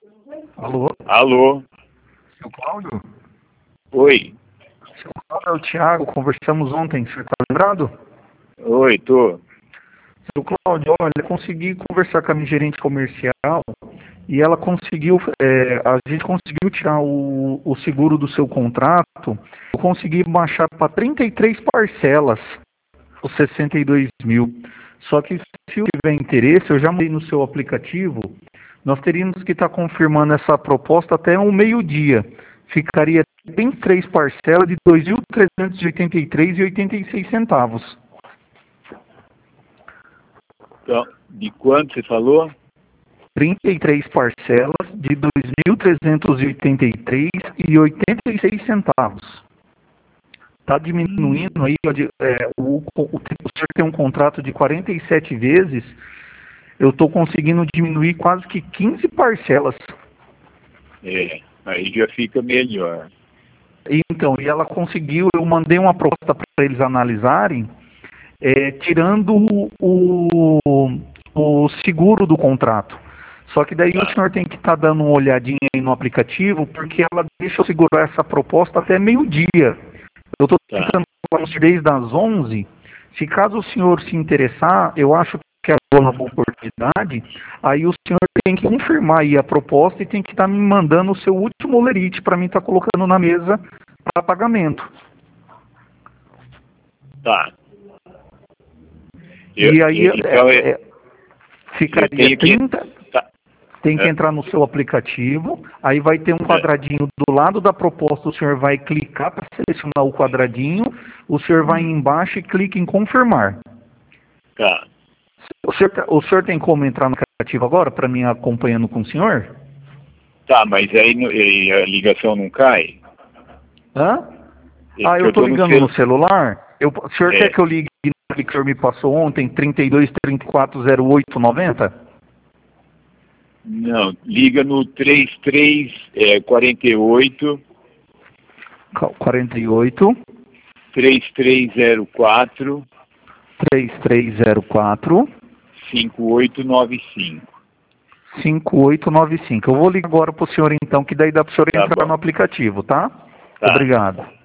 Alô? Alô? Seu Cláudio? Oi. Seu Cláudio é o Thiago, conversamos ontem, você está lembrado? Oi, tô. Seu Cláudio, olha, eu consegui conversar com a minha gerente comercial e ela conseguiu, a gente conseguiu tirar o seguro do seu contrato, eu consegui baixar para 33 parcelas, os 62 mil. Só que se tiver interesse, eu já mandei no seu aplicativo, nós teríamos que estar confirmando essa proposta até o meio-dia. Ficaria 33 parcelas de R$ 2.383,86. Então, de quanto você falou? 33 parcelas de R$ 2.383,86. Está diminuindo aí, o senhor tem um contrato de 47 vezes, eu estou conseguindo diminuir quase que 15 parcelas. Aí já fica melhor. Então, e ela conseguiu, eu mandei uma proposta para eles analisarem, tirando o seguro do contrato. Só que daí o senhor tem que estar dando uma olhadinha aí no aplicativo, porque ela deixa eu segurar essa proposta até meio-dia. Eu estou tentando desde as 11. Se caso o senhor se interessar, eu acho que é uma boa oportunidade, aí o senhor tem que confirmar aí a proposta e tem que estar me mandando o seu último lerite para mim estar colocando na mesa para pagamento. Tá. E aí Então, ficaria 30, Tá. tem que entrar no seu aplicativo, aí vai ter um quadradinho do lado da proposta, o senhor vai clicar para selecionar o quadradinho, o senhor vai embaixo e clica em confirmar. Tá. O senhor tem como entrar no aplicativo agora, para mim acompanhando com o senhor? Tá, mas aí a ligação não cai? Hã? Eu estou ligando no celular. O senhor quer que eu ligue no que o senhor me passou ontem, 32 34 08 90? Não, liga no 48 48 3304 3304 5895. 5895. Eu vou ligar agora para o senhor então, que daí dá para o senhor Tá entrar bom. no aplicativo, tá? Tá. Obrigado.